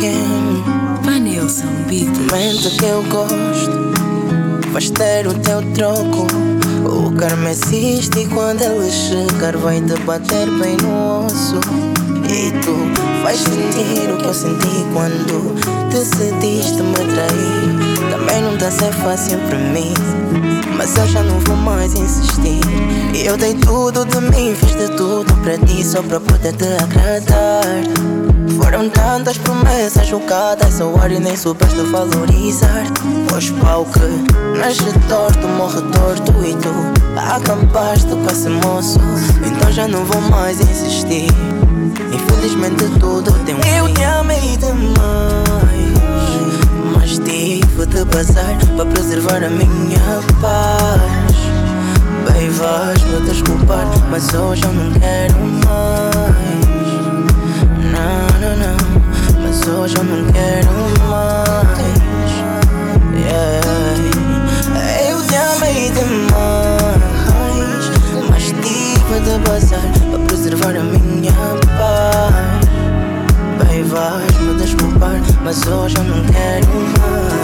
again. Vanilson Beats. Mente que eu gosto, vais ter o teu troco. O karma existe e quando ele chegar vai te bater bem no osso. E tu vais sentir o que eu senti quando decidiste me trair. Também não tá a ser fácil para mim, mas eu já não vou mais insistir. Eu dei tudo de mim, fiz de tudo para ti só para poder te agradar. Foram tantas promessas jogadas ao ar e nem soubeste valorizar. Pois pau que nasce torto, morre torto e tu acabaste com esse moço. Então já não vou mais insistir. Infelizmente tudo tem um fim. Eu te amei demais, mas tive de passar para preservar a minha paz. Bem, vais-me desculpar, mas hoje eu não quero mais. Não, não, mas hoje eu não quero mais. Yeah. Eu te amei demais, mas tive de passar para preservar a minha paz. Bem, vais-me desculpar, mas hoje eu não quero mais.